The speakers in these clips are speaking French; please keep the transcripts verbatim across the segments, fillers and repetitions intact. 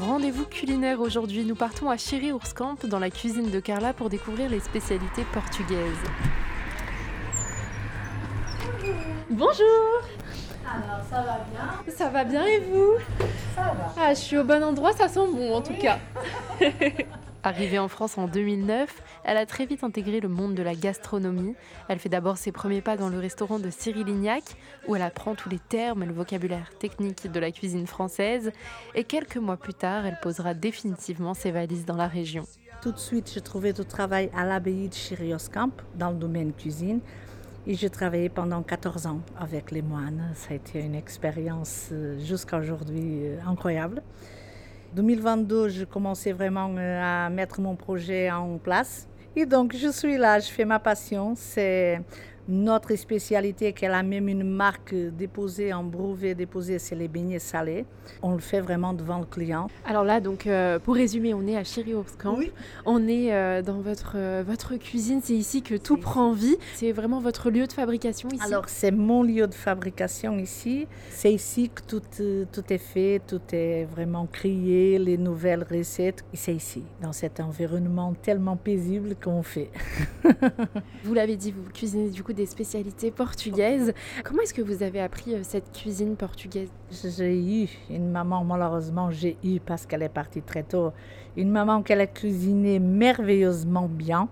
Rendez-vous culinaire aujourd'hui. Nous partons à Chéry-Ours-Camp dans la cuisine de Carla pour découvrir les spécialités portugaises. Bonjour. Alors, ça va bien? Ça va bien et vous? Ça va. Ah, je suis au bon endroit, ça sent bon en tout cas. Arrivée en France en deux mille neuf, elle a très vite intégré le monde de la gastronomie. Elle fait d'abord ses premiers pas dans le restaurant de Cyril Lignac, où elle apprend tous les termes et le vocabulaire technique de la cuisine française. Et quelques mois plus tard, elle posera définitivement ses valises dans la région. Tout de suite, j'ai trouvé du travail à l'abbaye de Chéry-Ours-Camp, dans le domaine cuisine. Et j'ai travaillé pendant quatorze ans avec les moines. Ça a été une expérience jusqu'à aujourd'hui incroyable. deux mille vingt-deux, je commençais vraiment à mettre mon projet en place. Et donc, je suis là, je fais ma passion. C'est notre spécialité qu'elle a même une marque déposée, en brevet déposé, c'est les beignets salés. On le fait vraiment devant le client. Alors là, donc, euh, pour résumer, on est à Chéry-Ours-Camp. Oui. On est euh, dans votre, euh, votre cuisine. C'est ici que tout C'est prend vie. C'est vraiment votre lieu de fabrication ici? Alors, c'est mon lieu de fabrication ici. C'est ici que tout, euh, tout est fait, tout est vraiment créé, les nouvelles recettes. Et c'est ici, dans cet environnement tellement paisible qu'on fait. Vous l'avez dit, vous cuisinez du coup des spécialités portugaises. Comment est-ce que vous avez appris euh, cette cuisine portugaise? J'ai eu une maman, malheureusement, j'ai eu, parce qu'elle est partie très tôt, une maman qu'elle a cuisiné merveilleusement bien.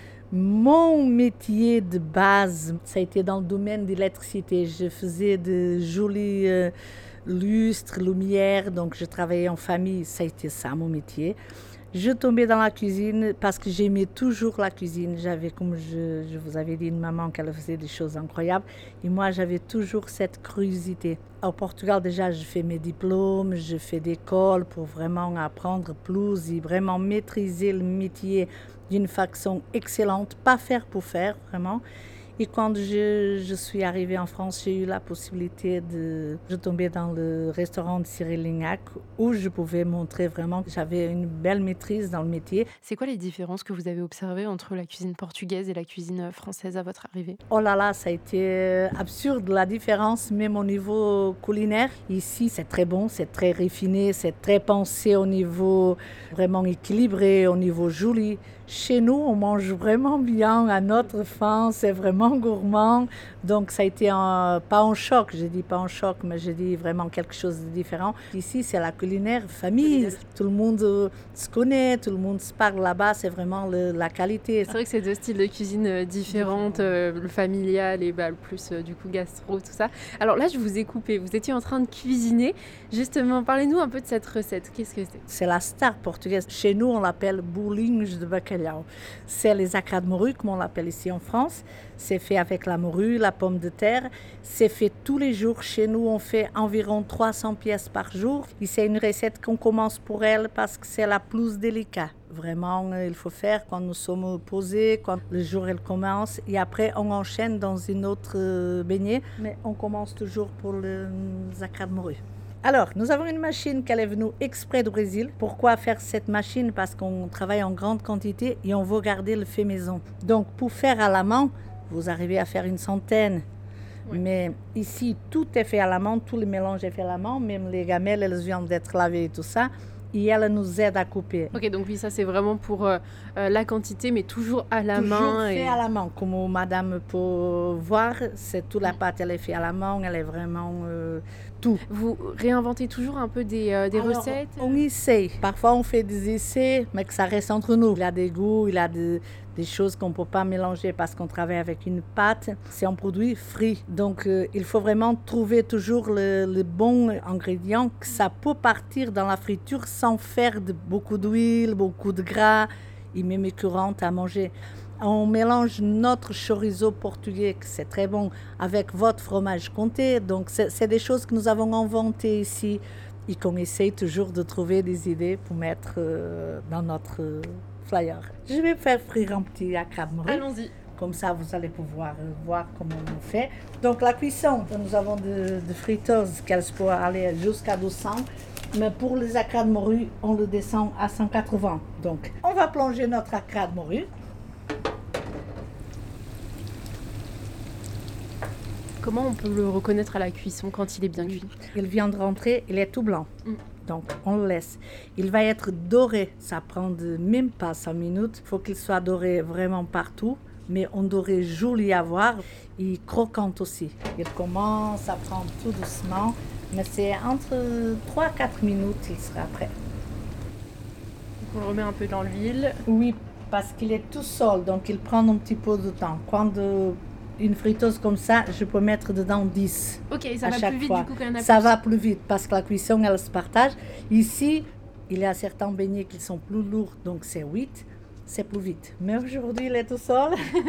Mon métier de base, ça a été dans le domaine de l'électricité. Je faisais de jolis euh, lustres, lumières, donc je travaillais en famille, ça a été ça mon métier. Je tombais dans la cuisine parce que j'aimais toujours la cuisine. J'avais, comme je, je vous avais dit, une maman qui faisait des choses incroyables. Et moi, j'avais toujours cette curiosité. Au Portugal, déjà, je fais mes diplômes, je fais des écoles pour vraiment apprendre plus et vraiment maîtriser le métier d'une façon excellente. Pas faire pour faire, vraiment. Et quand je, je suis arrivée en France, j'ai eu la possibilité de, de tomber dans le restaurant de Cyril Lignac où je pouvais montrer vraiment que j'avais une belle maîtrise dans le métier. C'est quoi les différences que vous avez observées entre la cuisine portugaise et la cuisine française à votre arrivée? Oh là là, ça a été absurde la différence, même au niveau culinaire. Ici, c'est très bon, c'est très raffiné, c'est très pensé au niveau vraiment équilibré, au niveau joli. Chez nous, on mange vraiment bien, à notre faim, c'est vraiment gourmand. Donc ça a été un, pas un choc, je dis pas un choc, mais je dis vraiment quelque chose de différent. Ici, c'est la culinaire famille. Tout le monde euh, se connaît, tout le monde se parle là-bas, c'est vraiment le, la qualité. C'est vrai que c'est deux styles de cuisine euh, différentes, euh, le familial et bah, le plus euh, du coup gastro, tout ça. Alors là, je vous ai coupé, vous étiez en train de cuisiner. Justement, parlez-nous un peu de cette recette. Qu'est-ce que c'est? C'est la star portugaise. Chez nous, on l'appelle bolinhos de bacalhau. C'est les acras de morue, comme on l'appelle ici en France. C'est fait avec la morue, la pomme de terre. C'est fait tous les jours. Chez nous, on fait environ trois cents pièces par jour. Et c'est une recette qu'on commence pour elle parce que c'est la plus délicate. Vraiment, il faut faire quand nous sommes posés, quand le jour elle commence. Et après, on enchaîne dans une autre beignet. Mais on commence toujours pour les acras de morue. Alors, nous avons une machine qui est venue exprès du Brésil. Pourquoi faire cette machine? Parce qu'on travaille en grande quantité et on veut garder le fait maison. Donc, pour faire à la main, vous arrivez à faire une centaine. Oui. Mais ici, tout est fait à la main, tout le mélange est fait à la main, même les gamelles, elles viennent d'être lavées et tout ça. Et elle nous aide à couper. Ok, donc oui, ça c'est vraiment pour euh, la quantité, mais toujours à la toujours main. Fait et... à la main, comme madame peut voir, c'est toute la pâte, elle est faite à la main, elle est vraiment euh, tout. Vous réinventez toujours un peu des, euh, des Alors, recettes? On essaye. Parfois on fait des essais, mais que ça reste entre nous. Il a des goûts, il a de, des choses qu'on ne peut pas mélanger parce qu'on travaille avec une pâte. C'est un produit frit. Donc euh, il faut vraiment trouver toujours le, le bon ingrédient, que ça peut partir dans la friture sans faire de, beaucoup d'huile, beaucoup de gras et même écœurante à manger. On mélange notre chorizo portugais, que c'est très bon, avec votre fromage comté. Donc c'est, c'est des choses que nous avons inventées ici et qu'on essaye toujours de trouver des idées pour mettre euh, dans notre euh, flyer. Je vais faire frire un petit acra de morue. Allons-y. Comme ça, vous allez pouvoir euh, voir comment on fait. Donc la cuisson, nous avons de, de friteuses qu'elles peuvent aller jusqu'à deux cents. Mais pour les acras de morue, on le descend à cent quatre-vingts. Donc on va plonger notre acra de morue. Comment on peut le reconnaître à la cuisson quand il est bien cuit? Il vient de rentrer, il est tout blanc. Mm. Donc, on le laisse. Il va être doré. Ça prend de, même pas cinq minutes. Il faut qu'il soit doré vraiment partout. Mais on doré joli à voir. Et croquant aussi. Il commence à prendre tout doucement. Mais c'est entre trois à quatre minutes, il sera prêt. Donc on le remet un peu dans l'huile. Oui, parce qu'il est tout seul. Donc, il prend un petit peu de temps. Quand euh, une friteuse comme ça, je peux mettre dedans dix. Ok, ça à va chaque plus vite fois. du coup qu'un Ça va plus vite parce que la cuisson, elle se partage. Ici, il y a certains beignets qui sont plus lourds, donc c'est huit. C'est plus vite. Mais aujourd'hui, il est tout seul.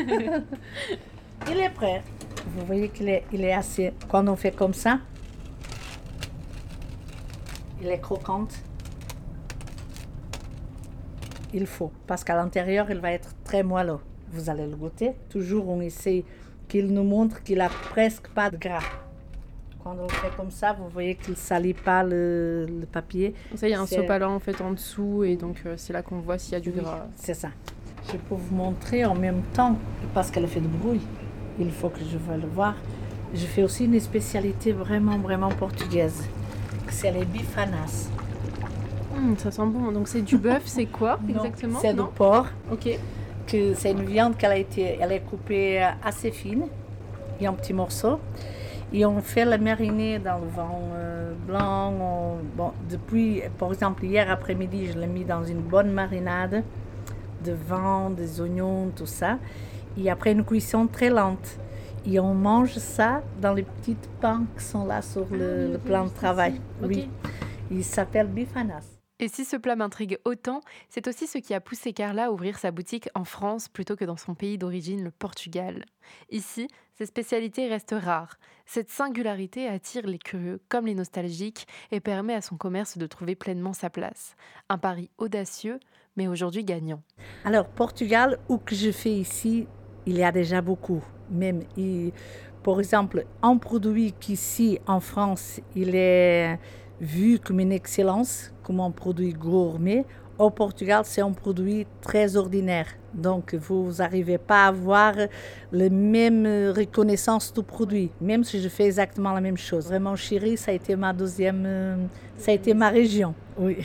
Il est prêt. Vous voyez qu'il est, il est assez... Quand on fait comme ça, il est croquant. Il faut, parce qu'à l'intérieur, il va être très moelleux. Vous allez le goûter. Toujours, on essaie qu'il nous montre qu'il a presque pas de gras. Quand on le fait comme ça, vous voyez qu'il ne salit pas le, le papier. Ça, il y a un C'est... sopalin en fait en dessous et donc euh, c'est là qu'on voit s'il y a du Oui, gras. c'est ça. Je peux vous montrer en même temps, parce qu'elle fait du bruit. Il faut que je veuille le voir. Je fais aussi une spécialité vraiment, vraiment portugaise. C'est les bifanas. Mmh, ça sent bon. Donc c'est du bœuf, c'est quoi exactement? Non, c'est non du porc. Ok. Que c'est une viande qu'elle a été, elle est coupée assez fine, et en petits morceaux. Et on fait la mariner dans le vin euh, blanc. On, bon, depuis, par exemple, hier après-midi, je l'ai mis dans une bonne marinade de vin, des oignons, tout ça. Et après une cuisson très lente. Et on mange ça dans les petites pains qui sont là sur le, Ah, oui, le ok, plan de juste travail. ici. Oui. Ok. Il s'appelle bifanas. Et si ce plat m'intrigue autant, c'est aussi ce qui a poussé Carla à ouvrir sa boutique en France plutôt que dans son pays d'origine, le Portugal. Ici, ces spécialités restent rares. Cette singularité attire les curieux comme les nostalgiques et permet à son commerce de trouver pleinement sa place. Un pari audacieux, mais aujourd'hui gagnant. Alors, Portugal, où que je fais ici, il y a déjà beaucoup. Même, il, par exemple, un produit qu'ici, en France, il est vu comme une excellence, comme un produit gourmet. Au Portugal, c'est un produit très ordinaire. Donc, vous n'arrivez pas à avoir la même reconnaissance du produit, même si je fais exactement la même chose. Vraiment, Chéri, ça a été ma deuxième, ça a été ma région, oui.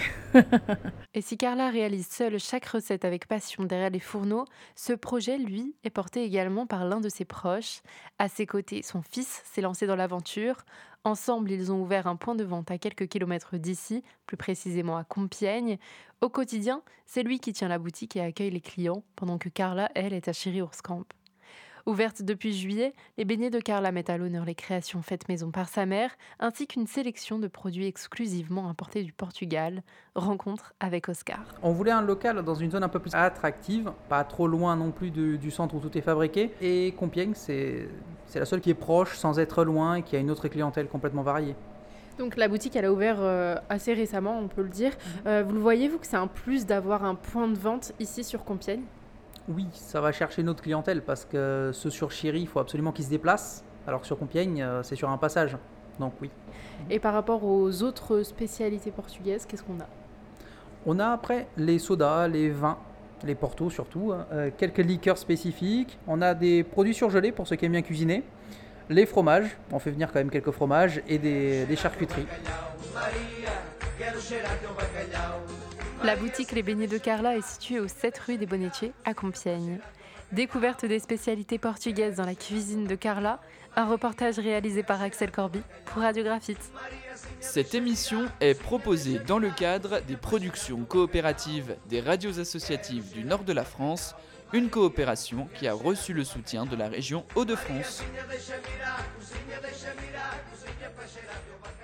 Et si Carla réalise seule chaque recette avec passion derrière les fourneaux, ce projet, lui, est porté également par l'un de ses proches. À ses côtés, son fils s'est lancé dans l'aventure. Ensemble, ils ont ouvert un point de vente à quelques kilomètres d'ici, plus précisément à Compiègne. Au quotidien, c'est lui qui tient la boutique et accueille les clients, pendant que Carla, elle, est à Chéri-Ours-Camp. Ouverte depuis juillet, les beignets de Carla mettent à l'honneur les créations faites maison par sa mère, ainsi qu'une sélection de produits exclusivement importés du Portugal. Rencontre avec Oscar. On voulait un local dans une zone un peu plus attractive, pas trop loin non plus de, du centre où tout est fabriqué. Et Compiègne, c'est, c'est la seule qui est proche, sans être loin, et qui a une autre clientèle complètement variée. Donc la boutique, elle a ouvert euh, assez récemment, on peut le dire. Euh, vous le voyez, vous, que c'est un plus d'avoir un point de vente ici sur Compiègne? Oui, ça va chercher notre clientèle parce que ceux sur Chéri, il faut absolument qu'ils se déplacent, alors que sur Compiègne, c'est sur un passage. Donc oui. Et par rapport aux autres spécialités portugaises, qu'est-ce qu'on a? On a après les sodas, les vins, les portos surtout, euh, quelques liqueurs spécifiques. On a des produits surgelés pour ceux qui aiment bien cuisiner. Les fromages, on fait venir quand même quelques fromages et des, des charcuteries. La boutique Les Beignets de Carla est située aux sept rue des Bonnetiers à Compiègne. Découverte des spécialités portugaises dans la cuisine de Carla, un reportage réalisé par Axel Corby pour Radio Graphite. Cette émission est proposée dans le cadre des productions coopératives des radios associatives du nord de la France, une coopération qui a reçu le soutien de la région Hauts-de-France.